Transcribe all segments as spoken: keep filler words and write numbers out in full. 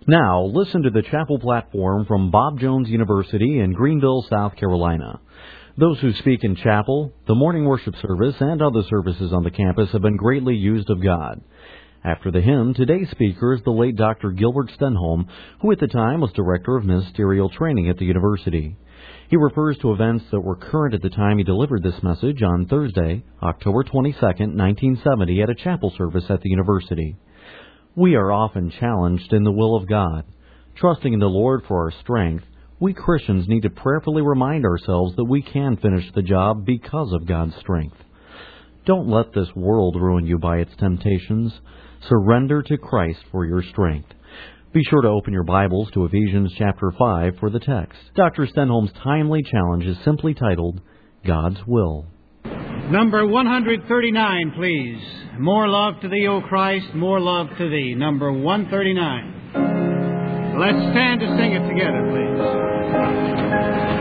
Now, listen to the chapel platform from Bob Jones University in Greenville, South Carolina. Those who speak in chapel, the morning worship service, and other services on the campus have been greatly used of God. After the hymn, today's speaker is the late Doctor Gilbert Stenholm, who at the time was Director of Ministerial Training at the university. He refers to events that were current at the time he delivered this message on Thursday, October twenty-second, nineteen seventy, at a chapel service at the university. We are often challenged in the will of God. Trusting in the Lord for our strength, we Christians need to prayerfully remind ourselves that we can finish the job because of God's strength. Don't let this world ruin you by its temptations. Surrender to Christ for your strength. Be sure to open your Bibles to Ephesians chapter five for the text. Doctor Stenholm's timely challenge is simply titled, God's Will. Number one thirty-nine, please. More love to thee, O Christ, more love to thee. Number one thirty-nine. Let's stand to sing it together, please.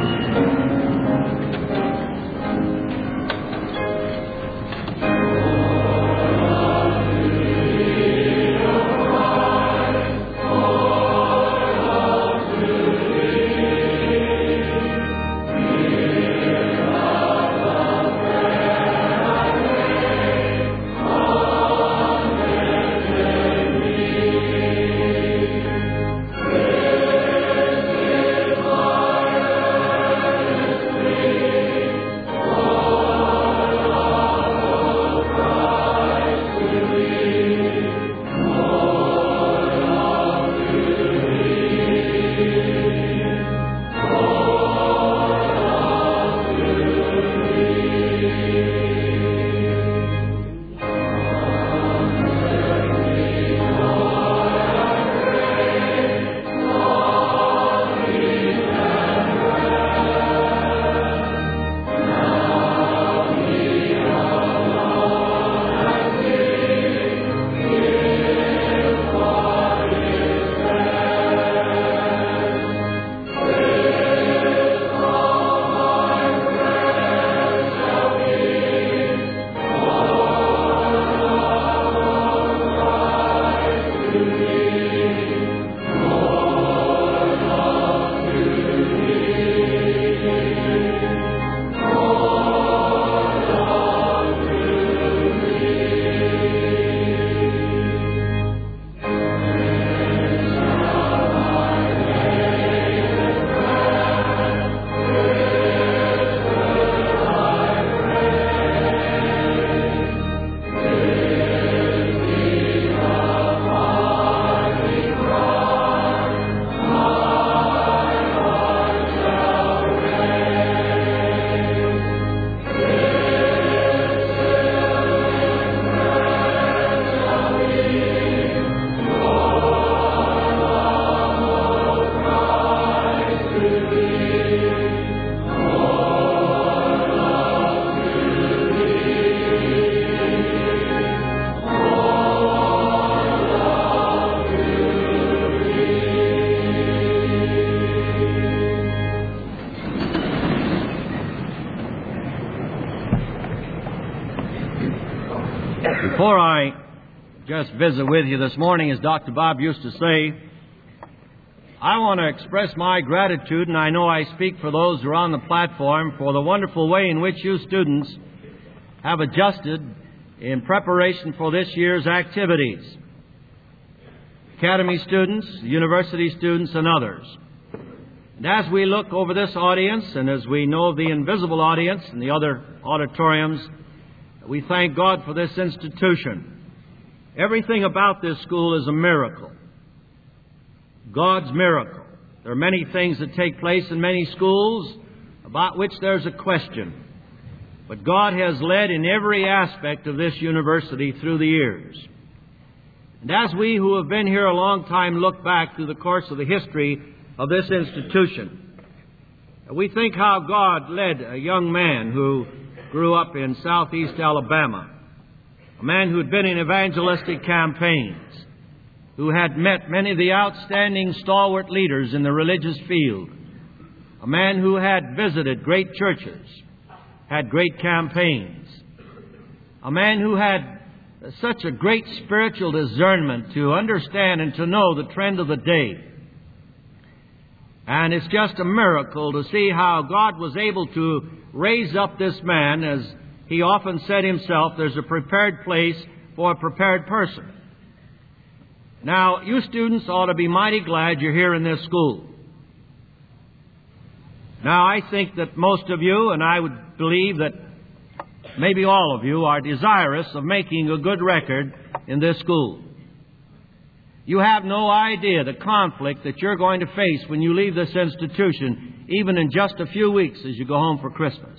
Before I just visit with you this morning, as Doctor Bob used to say, I want to express my gratitude, and I know I speak for those who are on the platform, for the wonderful way in which you students have adjusted in preparation for this year's activities. Academy students, university students, and others. And as we look over this audience, and as we know the invisible audience and the other auditoriums, we thank God for this institution. Everything about this school is a miracle. God's miracle. There are many things that take place in many schools about which there's a question. But God has led in every aspect of this university through the years. And as we who have been here a long time look back through the course of the history of this institution, we think how God led a young man who grew up in southeast Alabama, a man who had been in evangelistic campaigns, who had met many of the outstanding stalwart leaders in the religious field, a man who had visited great churches, had great campaigns, a man who had such a great spiritual discernment to understand and to know the trend of the day. And it's just a miracle to see how God was able to raise up this man. As he often said himself, there's a prepared place for a prepared person. Now, you students ought to be mighty glad you're here in this school. Now, I think that most of you, and I would believe that maybe all of you, are desirous of making a good record in this school. You have no idea the conflict that you're going to face when you leave this institution, even in just a few weeks as you go home for Christmas.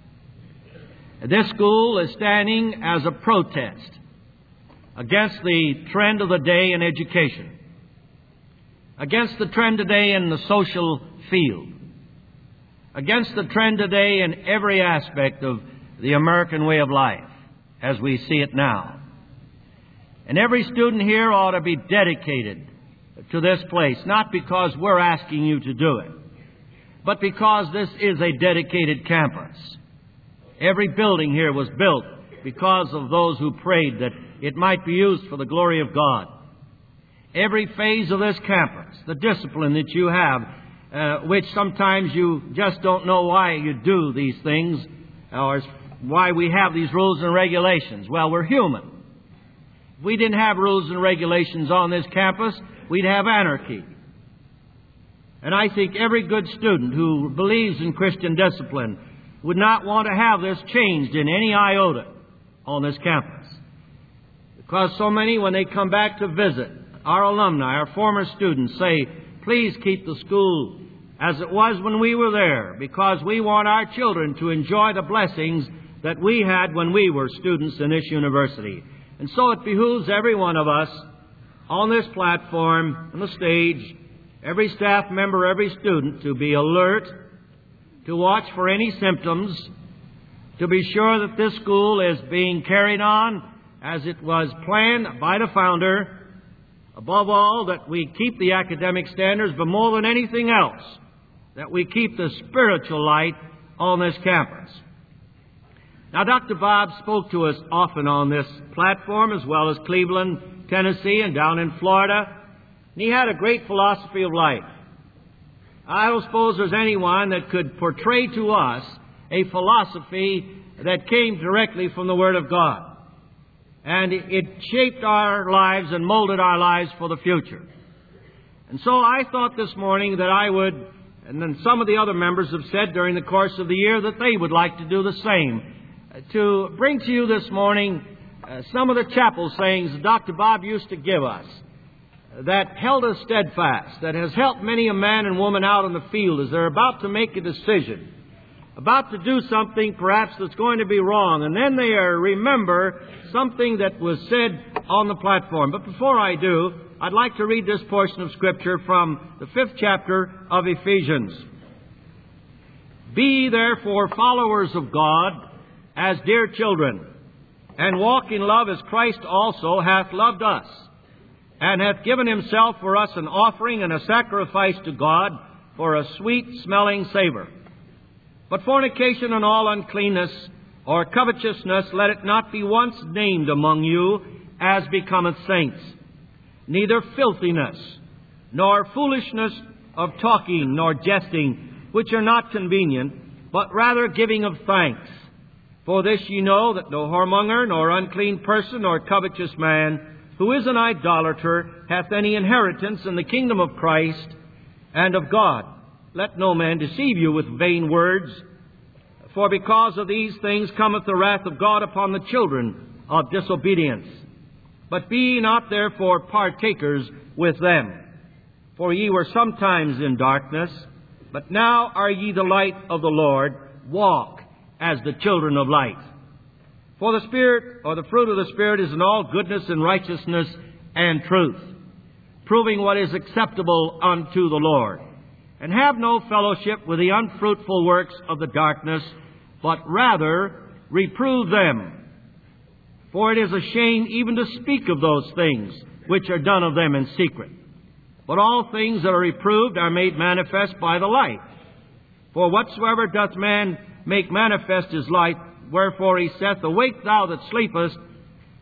This school is standing as a protest against the trend of the day in education, against the trend today in the social field, against the trend today in every aspect of the American way of life as we see it now. And every student here ought to be dedicated to this place, not because we're asking you to do it, but because this is a dedicated campus. Every building here was built because of those who prayed that it might be used for the glory of God. Every phase of this campus, the discipline that you have, uh, which sometimes you just don't know why you do these things, or why we have these rules and regulations. Well, we're human. If we didn't have rules and regulations on this campus, we'd have anarchy. And I think every good student who believes in Christian discipline would not want to have this changed in any iota on this campus. Because so many, when they come back to visit, our alumni, our former students, say, please keep the school as it was when we were there, because we want our children to enjoy the blessings that we had when we were students in this university. And so it behooves every one of us on this platform, on the stage, every staff member, every student, to be alert, to watch for any symptoms, to be sure that this school is being carried on as it was planned by the founder. Above all, that we keep the academic standards, but more than anything else, that we keep the spiritual light on this campus. Now, Doctor Bob spoke to us often on this platform, as well as Cleveland, Tennessee, and down in Florida. And he had a great philosophy of life. I don't suppose there's anyone that could portray to us a philosophy that came directly from the Word of God. And it shaped our lives and molded our lives for the future. And so I thought this morning that I would, and then some of the other members have said during the course of the year that they would like to do the same, to bring to you this morning uh, some of the chapel sayings that Doctor Bob used to give us that held us steadfast, that has helped many a man and woman out in the field as they're about to make a decision, about to do something perhaps that's going to be wrong, and then they are remember something that was said on the platform. But before I do, I'd like to read this portion of Scripture from the fifth chapter of Ephesians. Be therefore followers of God as dear children, and walk in love as Christ also hath loved us, and hath given himself for us an offering and a sacrifice to God for a sweet-smelling savour. But fornication and all uncleanness or covetousness, let it not be once named among you as becometh saints, neither filthiness, nor foolishness of talking, nor jesting, which are not convenient, but rather giving of thanks. For this ye know, that no whoremonger, nor unclean person, nor covetous man, who is an idolater, hath any inheritance in the kingdom of Christ and of God. Let no man deceive you with vain words, for because of these things cometh the wrath of God upon the children of disobedience. But be ye not therefore partakers with them. For ye were sometimes in darkness, but now are ye the light of the Lord. Walk as the children of light. For the Spirit, or the fruit of the Spirit, is in all goodness and righteousness and truth, proving what is acceptable unto the Lord. And have no fellowship with the unfruitful works of the darkness, but rather reprove them. For it is a shame even to speak of those things which are done of them in secret. But all things that are reproved are made manifest by the light. For whatsoever doth man make manifest his light, wherefore he saith, Awake thou that sleepest,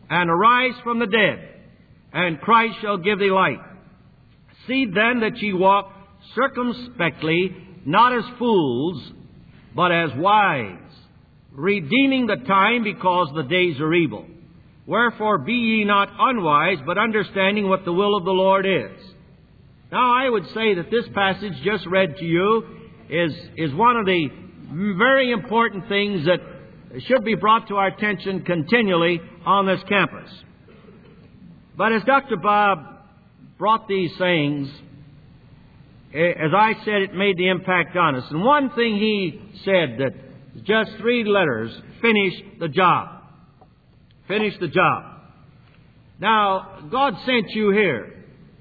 and arise from the dead, and Christ shall give thee light. See then that ye walk circumspectly, not as fools, but as wise, redeeming the time, because the days are evil. Wherefore be ye not unwise, but understanding what the will of the Lord is. Now I would say that this passage just read to you is, is one of the very important things that should be brought to our attention continually on this campus. But as Doctor Bob brought these sayings, as I said, it made the impact on us. And one thing he said that just three letters, finish the job. Finish the job. Now, God sent you here.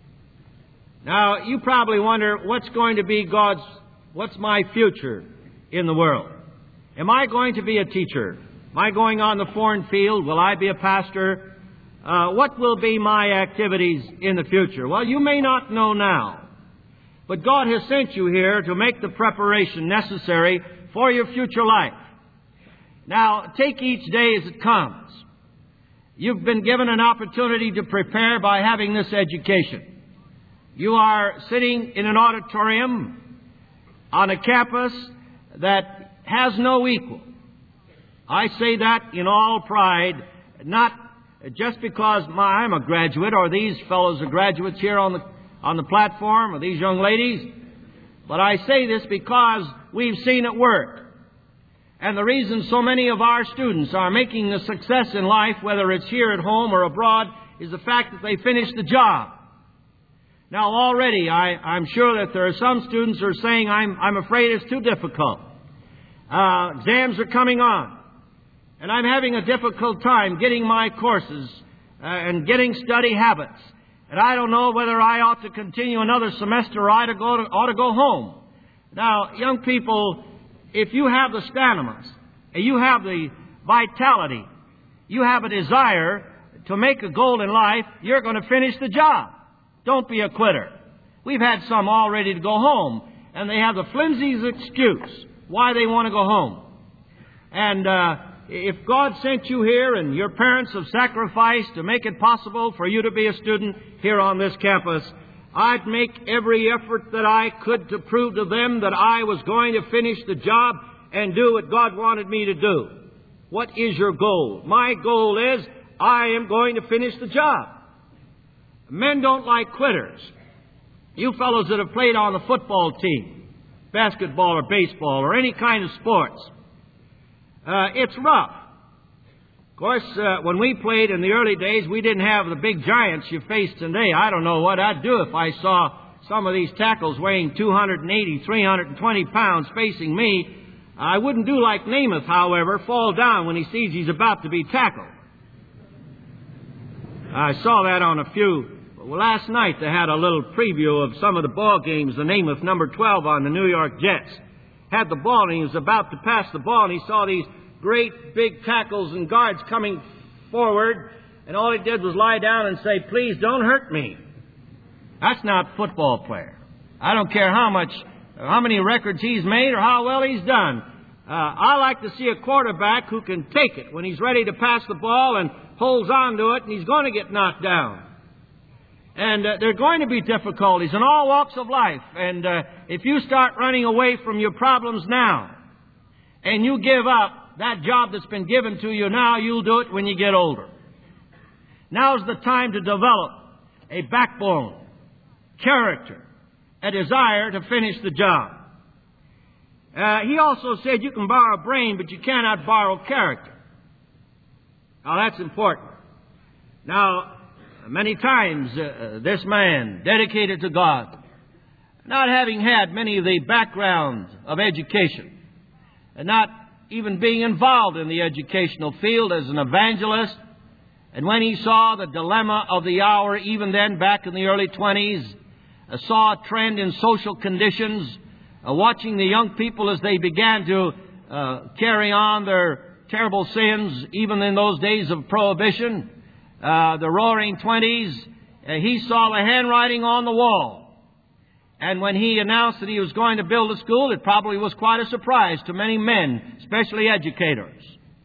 Now, you probably wonder, what's going to be God's, what's my future in the world? Am I going to be a teacher? Am I going on the foreign field? Will I be a pastor? Uh, what will be my activities in the future? Well, you may not know now. But God has sent you here to make the preparation necessary for your future life. Now, take each day as it comes. You've been given an opportunity to prepare by having this education. You are sitting in an auditorium on a campus that has no equal. I say that in all pride, not just because my, I'm a graduate or these fellows are graduates here on the on the platform, or these young ladies, but I say this because we've seen it work. And the reason so many of our students are making a success in life, whether it's here at home or abroad, is the fact that they finish the job. Now already I, I'm sure that there are some students who are saying, I'm, I'm afraid it's too difficult. Uh, exams are coming on, and I'm having a difficult time getting my courses uh, and getting study habits. And I don't know whether I ought to continue another semester or I ought to go, to, ought to go home. Now, young people, if you have the stamina, and you have the vitality, you have a desire to make a goal in life, you're going to finish the job. Don't be a quitter. We've had some all ready to go home, and they have the flimsiest excuse why they want to go home. And uh, if God sent you here and your parents have sacrificed to make it possible for you to be a student here on this campus, I'd make every effort that I could to prove to them that I was going to finish the job and do what God wanted me to do. What is your goal? My goal is I am going to finish the job. Men don't like quitters. You fellows that have played on the football team, basketball or baseball or any kind of sports, Uh, it's rough. Of course, uh, when we played in the early days, we didn't have the big giants you face today. I don't know what I'd do if I saw some of these tackles weighing two hundred eighty, three hundred twenty pounds facing me. I wouldn't do like Namath, however, fall down when he sees he's about to be tackled. I saw that on a few. Well, last night they had a little preview of some of the ball games. The Namath, number twelve on the New York Jets, had the ball, and he was about to pass the ball, and he saw these great big tackles and guards coming forward, and all he did was lie down and say, "Please don't hurt me." That's not football player. I don't care how much, how many records he's made or how well he's done. Uh, I like to see a quarterback who can take it when he's ready to pass the ball and holds on to it, and he's going to get knocked down. And uh, there are going to be difficulties in all walks of life. And uh, if you start running away from your problems now, and you give up that job that's been given to you now, you'll do it when you get older. Now's the time to develop a backbone, character, a desire to finish the job. Uh, he also said you can borrow a brain, but you cannot borrow character. Now, that's important. Now, many times, uh, this man, dedicated to God, not having had many of the backgrounds of education, and not even being involved in the educational field as an evangelist, and when he saw the dilemma of the hour, even then, back in the early twenties, uh, saw a trend in social conditions, uh, watching the young people as they began to uh, carry on their terrible sins, even in those days of prohibition, uh, the roaring twenties, uh, he saw the handwriting on the wall. And when he announced that he was going to build a school, it probably was quite a surprise to many men, especially educators.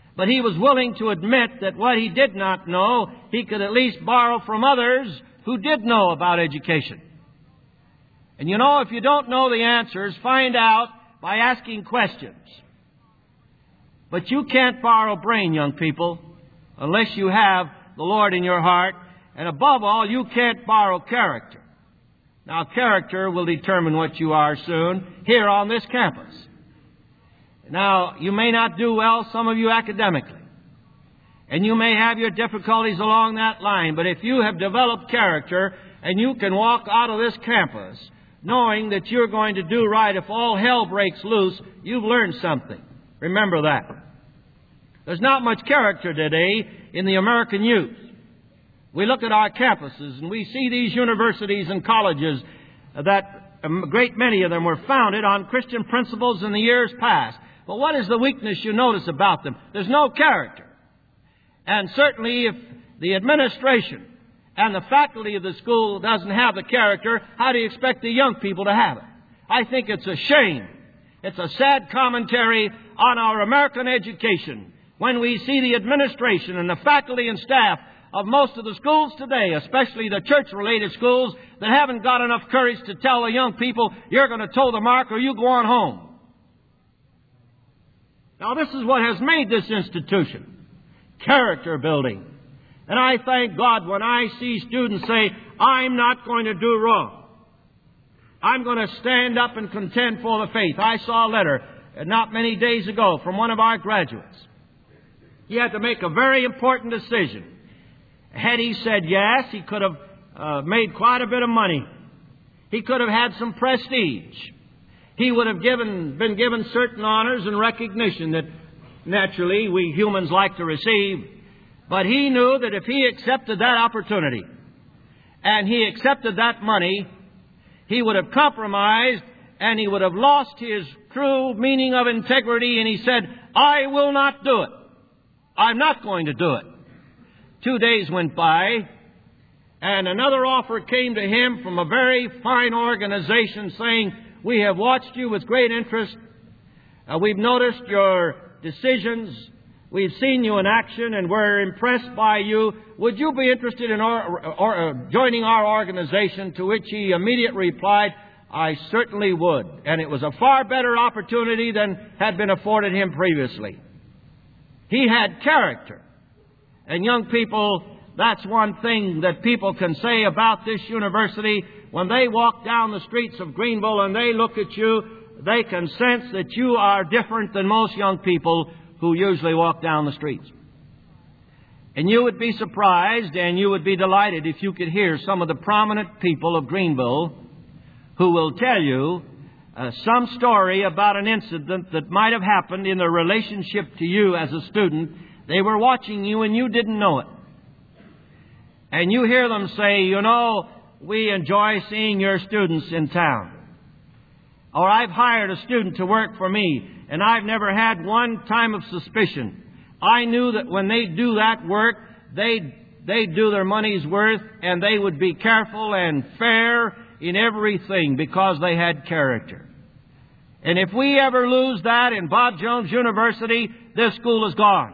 But he was willing to admit that what he did not know, he could at least borrow from others who did know about education. And you know, if you don't know the answers, find out by asking questions. But you can't borrow brain, young people, unless you have the Lord in your heart. And above all, you can't borrow character. Now, character will determine what you are soon here on this campus. Now, you may not do well, some of you academically. And you may have your difficulties along that line. But if you have developed character and you can walk out of this campus knowing that you're going to do right if all hell breaks loose, you've learned something. Remember that. There's not much character today in the American youth. We look at our campuses and we see these universities and colleges that a great many of them were founded on Christian principles in the years past. But what is the weakness you notice about them? There's no character. And certainly if the administration and the faculty of the school doesn't have the character, how do you expect the young people to have it? I think it's a shame. It's a sad commentary on our American education when we see the administration and the faculty and staff of most of the schools today, especially the church-related schools, that haven't got enough courage to tell the young people, you're going to toe the mark or you go on home. Now, this is what has made this institution. Character building. And I thank God when I see students say, I'm not going to do wrong. I'm going to stand up and contend for the faith. I saw a letter not many days ago from one of our graduates. He had to make a very important decision. Had he said yes, he could have uh, made quite a bit of money. He could have had some prestige. He would have given, been given certain honors and recognition that naturally we humans like to receive. But he knew that if he accepted that opportunity and he accepted that money, he would have compromised and he would have lost his true meaning of integrity. And he said, I will not do it. I'm not going to do it. Two days went by, and another offer came to him from a very fine organization saying, we have watched you with great interest. Uh, we've noticed your decisions. We've seen you in action, and we're impressed by you. Would you be interested in our, or, uh, joining our organization? To which he immediately replied, I certainly would. And it was a far better opportunity than had been afforded him previously. He had character. And young people, that's one thing that people can say about this university. When they walk down the streets of Greenville and they look at you, they can sense that you are different than most young people who usually walk down the streets. And you would be surprised and you would be delighted if you could hear some of the prominent people of Greenville who will tell you uh, some story about an incident that might have happened in their relationship to you as a student. They were watching you and you didn't know it. And you hear them say, you know, we enjoy seeing your students in town. Or I've hired a student to work for me and I've never had one time of suspicion. I knew that when they do that work, they'd, they'd do their money's worth and they would be careful and fair in everything because they had character. And if we ever lose that in Bob Jones University, this school is gone.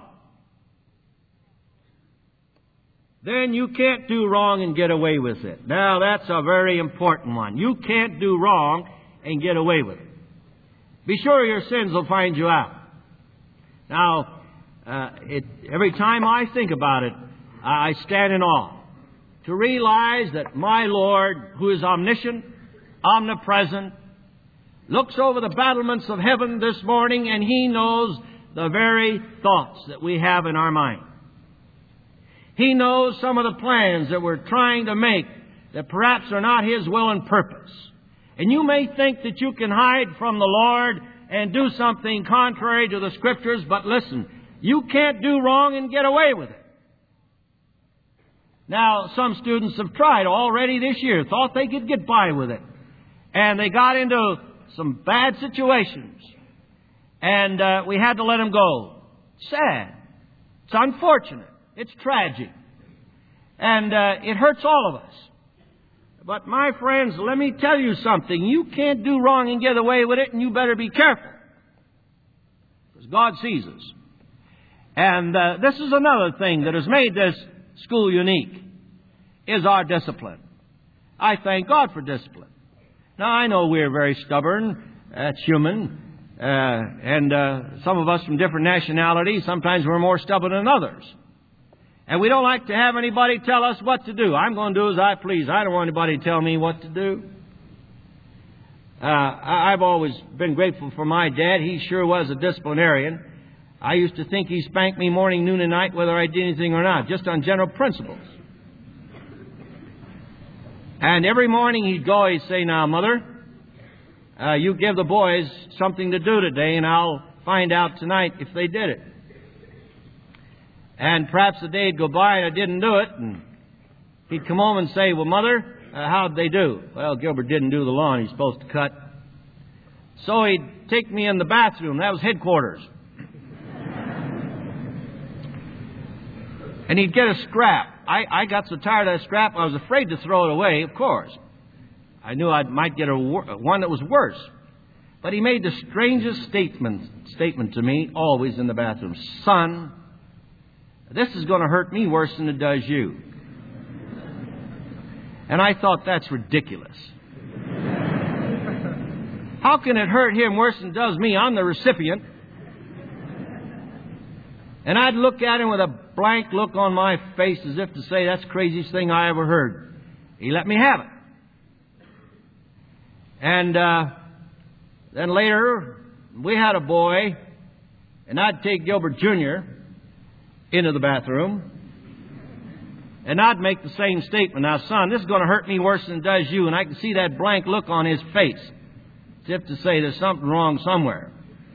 Then you can't do wrong and get away with it. Now, that's a very important one. You can't do wrong and get away with it. Be sure your sins will find you out. Now, uh, it, every time I think about it, I stand in awe to realize that my Lord, who is omniscient, omnipresent, looks over the battlements of heaven this morning and He knows the very thoughts that we have in our mind. He knows some of the plans that we're trying to make that perhaps are not His will and purpose. And you may think that you can hide from the Lord and do something contrary to the Scriptures, but listen, you can't do wrong and get away with it. Now, some students have tried already this year, thought they could get by with it. And they got into some bad situations. And uh, we had to let them go. Sad. It's unfortunate. It's tragic. And uh, it hurts all of us. But my friends, let me tell you something. You can't do wrong and get away with it, and you better be careful. Because God sees us. And uh, this is another thing that has made this school unique, is our discipline. I thank God for discipline. Now, I know we're very stubborn. That's human. Uh, and uh, some of us from different nationalities, sometimes we're more stubborn than others. And we don't like to have anybody tell us what to do. I'm going to do as I please. I don't want anybody to tell me what to do. Uh, I've always been grateful for my dad. He sure was a disciplinarian. I used to think he spanked me morning, noon, and night whether I did anything or not, just on general principles. And every morning he'd go, he'd say, "Now, Mother, uh, you give the boys something to do today, and I'll find out tonight if they did it." And perhaps the day'd go by and I didn't do it, and he'd come home and say, "Well, Mother, uh, how'd they do?" "Well, Gilbert didn't do the lawn he's supposed to cut." So he'd take me in the bathroom. That was headquarters. And he'd get a scrap. I, I got so tired of that scrap, I was afraid to throw it away, of course. I knew I might get a, one that was worse. But he made the strangest statement, statement to me, always in the bathroom. "Son, this is going to hurt me worse than it does you." And I thought, that's ridiculous. How can it hurt him worse than it does me? I'm the recipient. And I'd look at him with a blank look on my face as if to say, that's the craziest thing I ever heard. He let me have it. And uh, then later, we had a boy, and I'd take Gilbert Junior into the bathroom, and I'd make the same statement. "Now, son, this is going to hurt me worse than it does you." And I could see that blank look on his face, as if to say there's something wrong somewhere.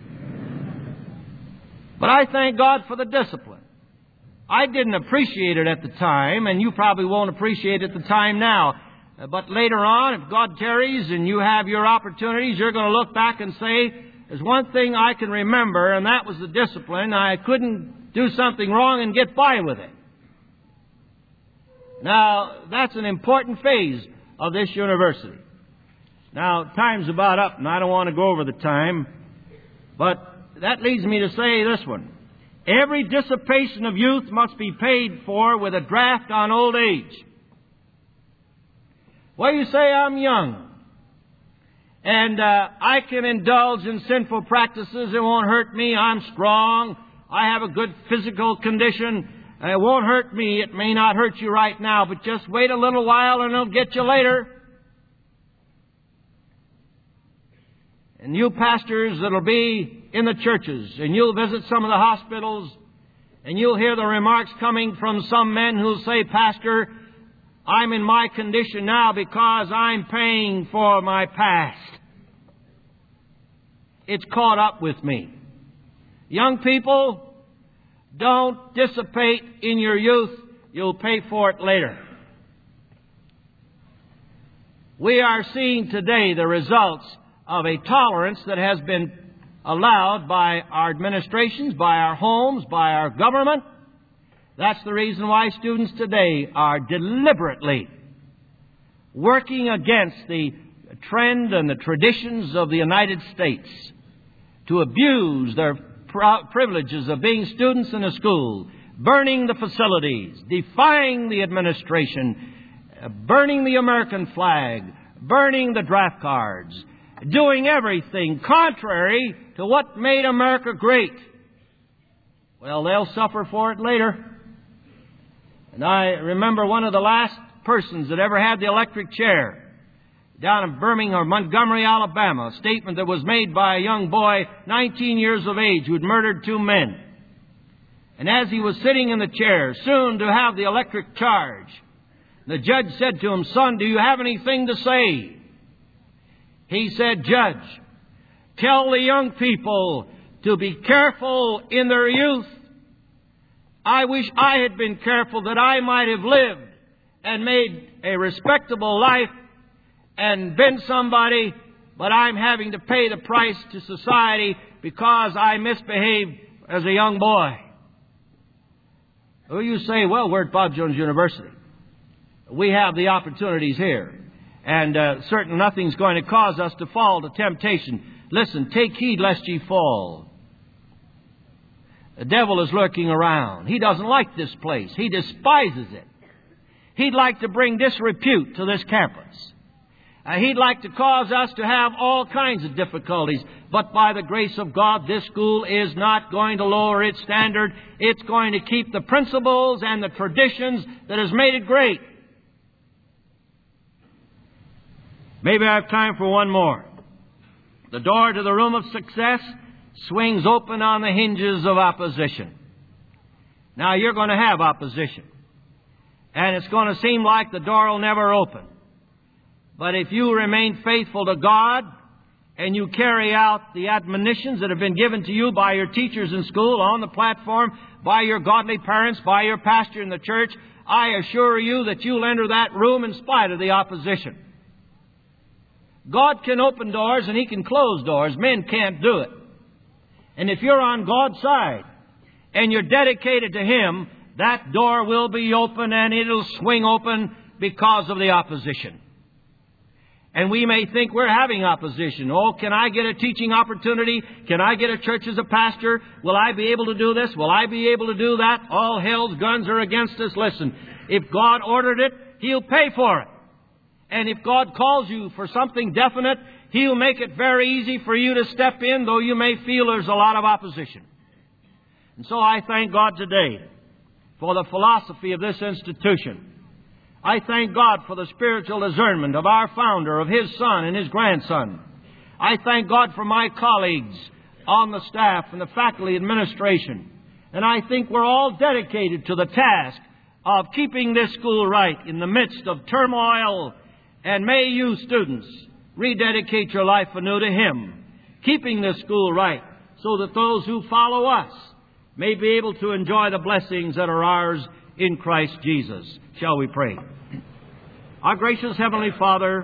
But I thank God for the discipline. I didn't appreciate it at the time, and you probably won't appreciate it at the time now. But later on, if God tarries and you have your opportunities, you're going to look back and say, there's one thing I can remember, and that was the discipline. I couldn't do something wrong and get by with it. Now, that's an important phase of this university. Now, time's about up, and I don't want to go over the time, but that leads me to say this one. Every dissipation of youth must be paid for with a draft on old age. Well, you say, I'm young, and uh, I can indulge in sinful practices. It won't hurt me. I'm strong. I have a good physical condition. It won't hurt me. It may not hurt you right now, but just wait a little while and it'll get you later. And you pastors that'll be in the churches, and you'll visit some of the hospitals, and you'll hear the remarks coming from some men who'll say, "Pastor, I'm in my condition now because I'm paying for my past. It's caught up with me." Young people, don't dissipate in your youth. You'll pay for it later. We are seeing today the results of a tolerance that has been allowed by our administrations, by our homes, by our government. That's the reason why students today are deliberately working against the trend and the traditions of the United States to abuse their privileges of being students in a school, burning the facilities, defying the administration, burning the American flag, burning the draft cards, doing everything contrary to what made America great. Well, they'll suffer for it later. And I remember one of the last persons that ever had the electric chair down in Birmingham or Montgomery, Alabama, a statement that was made by a young boy, nineteen years of age, who had murdered two men. And as he was sitting in the chair, soon to have the electric charge, the judge said to him, "Son, do you have anything to say?" He said, "Judge, tell the young people to be careful in their youth. I wish I had been careful that I might have lived and made a respectable life and been somebody, but I'm having to pay the price to society because I misbehaved as a young boy." Well, you say, well, we're at Bob Jones University. We have the opportunities here. And uh, certain nothing's going to cause us to fall to temptation. Listen, take heed lest ye fall. The devil is lurking around. He doesn't like this place. He despises it. He'd like to bring disrepute to this campus. Uh, he'd like to cause us to have all kinds of difficulties. But by the grace of God, this school is not going to lower its standard. It's going to keep the principles and the traditions that has made it great. Maybe I have time for one more. The door to the room of success swings open on the hinges of opposition. Now, you're going to have opposition. And it's going to seem like the door will never open. But if you remain faithful to God and you carry out the admonitions that have been given to you by your teachers in school, on the platform, by your godly parents, by your pastor in the church, I assure you that you'll enter that room in spite of the opposition. God can open doors and He can close doors. Men can't do it. And if you're on God's side and you're dedicated to Him, that door will be open and it'll swing open because of the opposition. And we may think we're having opposition. Oh, can I get a teaching opportunity? Can I get a church as a pastor? Will I be able to do this? Will I be able to do that? All hell's guns are against us. Listen, if God ordered it, He'll pay for it. And if God calls you for something definite, He'll make it very easy for you to step in, though you may feel there's a lot of opposition. And so I thank God today for the philosophy of this institution. I thank God for the spiritual discernment of our founder, of his son and his grandson. I thank God for my colleagues on the staff and the faculty administration. And I think we're all dedicated to the task of keeping this school right in the midst of turmoil. And may you, students, rededicate your life anew to Him, keeping this school right so that those who follow us may be able to enjoy the blessings that are ours in Christ Jesus. Shall we pray? Our gracious Heavenly Father,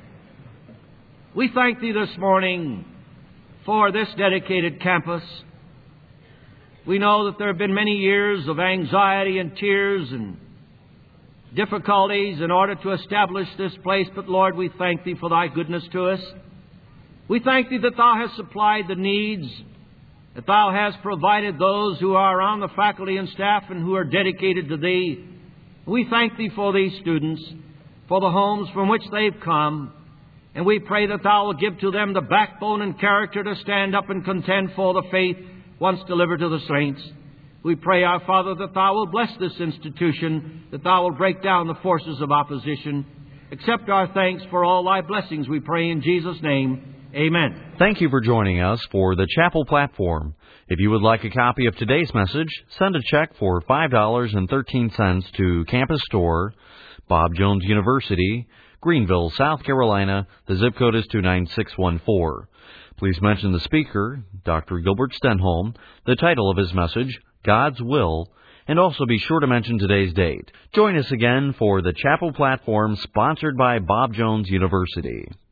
we thank Thee this morning for this dedicated campus. We know that there have been many years of anxiety and tears and difficulties in order to establish this place, but Lord, we thank Thee for Thy goodness to us. We thank Thee that Thou hast supplied the needs, that Thou hast provided those who are on the faculty and staff and who are dedicated to Thee. We thank Thee for these students, for the homes from which they've come, and we pray that Thou will give to them the backbone and character to stand up and contend for the faith once delivered to the saints. We pray, our Father, that Thou will bless this institution, that Thou will break down the forces of opposition. Accept our thanks for all Thy blessings, we pray in Jesus' name. Amen. Thank you for joining us for the Chapel Platform. If you would like a copy of today's message, send a check for five dollars and thirteen cents to Campus Store, Bob Jones University, Greenville, South Carolina. The zip code is two nine six one four. Please mention the speaker, Doctor Gilbert Stenholm, the title of his message, God's Will, and also be sure to mention today's date. Join us again for the Chapel Platform, sponsored by Bob Jones University.